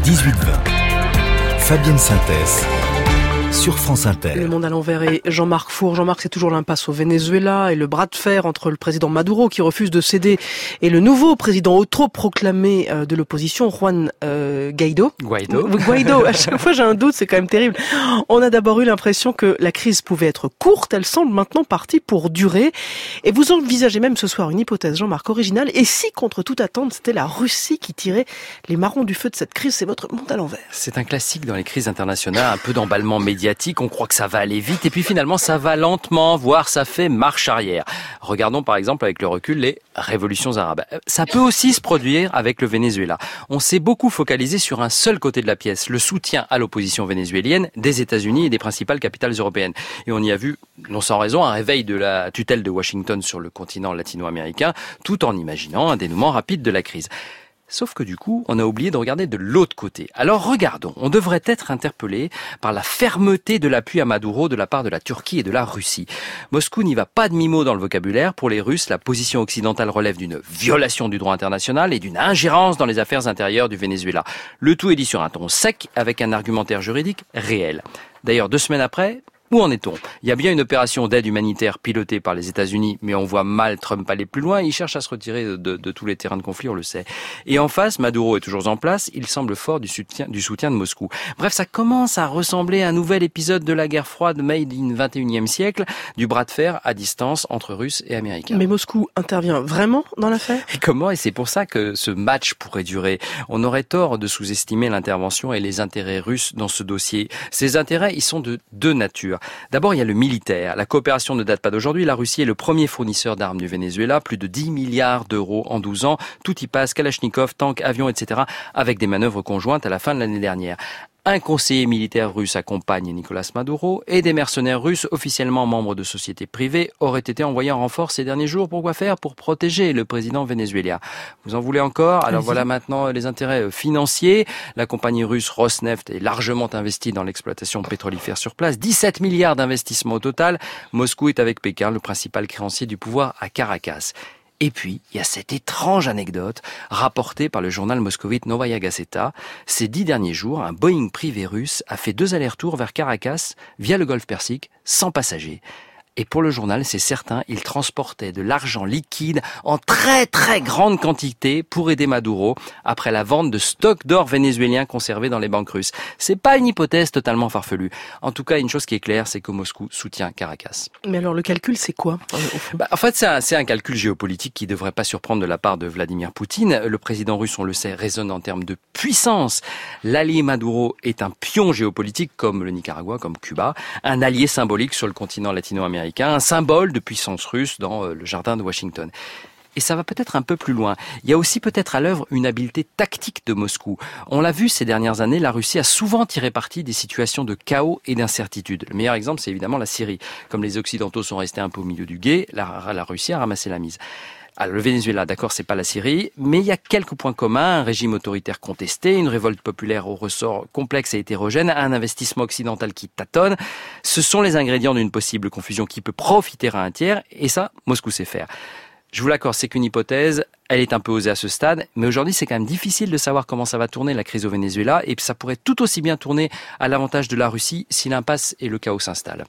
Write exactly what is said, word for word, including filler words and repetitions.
dix-huit vingt. Fabienne Synthèse sur France Inter. Le Monde à l'envers et Jean-Marc Four. Jean-Marc, c'est toujours l'impasse au Venezuela et le bras de fer entre le président Maduro qui refuse de céder et le nouveau président autoproclamé de l'opposition, Juan euh, Guaido. Guaido. Guaido. À chaque fois, j'ai un doute, c'est quand même terrible. On a d'abord eu l'impression que la crise pouvait être courte. Elle semble maintenant partie pour durer. Et vous envisagez même ce soir une hypothèse, Jean-Marc, originale. Et si, contre toute attente, c'était la Russie qui tirait les marrons du feu de cette crise, c'est votre Monde à l'envers. C'est un classique dans les crises internationales, un peu d'emballement médiatique. On croit que ça va aller vite et puis finalement ça va lentement, voire ça fait marche arrière. Regardons par exemple avec le recul les révolutions arabes. Ça peut aussi se produire avec le Venezuela. On s'est beaucoup focalisé sur un seul côté de la pièce, le soutien à l'opposition vénézuélienne des États-Unis et des principales capitales européennes. Et on y a vu, non sans raison, un réveil de la tutelle de Washington sur le continent latino-américain, tout en imaginant un dénouement rapide de la crise. Sauf que du coup, on a oublié de regarder de l'autre côté. Alors regardons, on devrait être interpellé par la fermeté de l'appui à Maduro de la part de la Turquie et de la Russie. Moscou n'y va pas de mi-mot dans le vocabulaire. Pour les Russes, la position occidentale relève d'une violation du droit international et d'une ingérence dans les affaires intérieures du Venezuela. Le tout est dit sur un ton sec avec un argumentaire juridique réel. D'ailleurs, deux semaines après, où en est-on ? Il y a bien une opération d'aide humanitaire pilotée par les États-Unis, mais on voit mal Trump aller plus loin. Il cherche à se retirer de, de, de tous les terrains de conflit, on le sait. Et en face, Maduro est toujours en place. Il semble fort du soutien, du soutien de Moscou. Bref, ça commence à ressembler à un nouvel épisode de la guerre froide made in vingt et unième siècle, du bras de fer à distance entre Russes et Américains. Mais Moscou intervient vraiment dans l'affaire ? Et comment ? Et c'est pour ça que ce match pourrait durer. On aurait tort de sous-estimer l'intervention et les intérêts russes dans ce dossier. Ces intérêts, ils sont de deux natures. D'abord, il y a le militaire. La coopération ne date pas d'aujourd'hui. La Russie est le premier fournisseur d'armes du Venezuela. Plus de dix milliards d'euros en douze ans. Tout y passe, Kalachnikov, tanks, avions, et cetera. Avec des manœuvres conjointes à la fin de l'année dernière. Un conseiller militaire russe accompagne Nicolás Maduro et des mercenaires russes officiellement membres de sociétés privées auraient été envoyés en renfort ces derniers jours. Pourquoi faire ? Pour protéger le président vénézuélien. Vous en voulez encore ? Alors voilà maintenant les intérêts financiers. La compagnie russe Rosneft est largement investie dans l'exploitation pétrolifère sur place. dix-sept milliards d'investissements au total. Moscou est avec Pékin le principal créancier du pouvoir à Caracas. Et puis, il y a cette étrange anecdote rapportée par le journal moscovite Novaya Gazeta. Ces dix derniers jours, un Boeing privé russe a fait deux allers-retours vers Caracas via le golfe Persique sans passagers. Et pour le journal, c'est certain, il transportait de l'argent liquide en très très grande quantité pour aider Maduro après la vente de stocks d'or vénézuéliens conservés dans les banques russes. C'est pas une hypothèse totalement farfelue. En tout cas, une chose qui est claire, c'est que Moscou soutient Caracas. Mais alors, le calcul, c'est quoi ? Bah, en fait, c'est un, c'est un calcul géopolitique qui devrait pas surprendre de la part de Vladimir Poutine. Le président russe, on le sait, raisonne en termes de puissance. L'allié Maduro est un pion géopolitique comme le Nicaragua, comme Cuba, un allié symbolique sur le continent latino-américain. Un symbole de puissance russe dans le jardin de Washington. Et ça va peut-être un peu plus loin. Il y a aussi peut-être à l'œuvre une habileté tactique de Moscou. On l'a vu ces dernières années, la Russie a souvent tiré parti des situations de chaos et d'incertitude. Le meilleur exemple, c'est évidemment la Syrie. Comme les Occidentaux sont restés un peu au milieu du gué, la, la Russie a ramassé la mise. Alors, le Venezuela, d'accord, c'est pas la Syrie, mais il y a quelques points communs, un régime autoritaire contesté, une révolte populaire au ressort complexe et hétérogène, un investissement occidental qui tâtonne. Ce sont les ingrédients d'une possible confusion qui peut profiter à un tiers, et ça, Moscou sait faire. Je vous l'accorde, c'est qu'une hypothèse, elle est un peu osée à ce stade, mais aujourd'hui c'est quand même difficile de savoir comment ça va tourner la crise au Venezuela, et ça pourrait tout aussi bien tourner à l'avantage de la Russie si l'impasse et le chaos s'installent.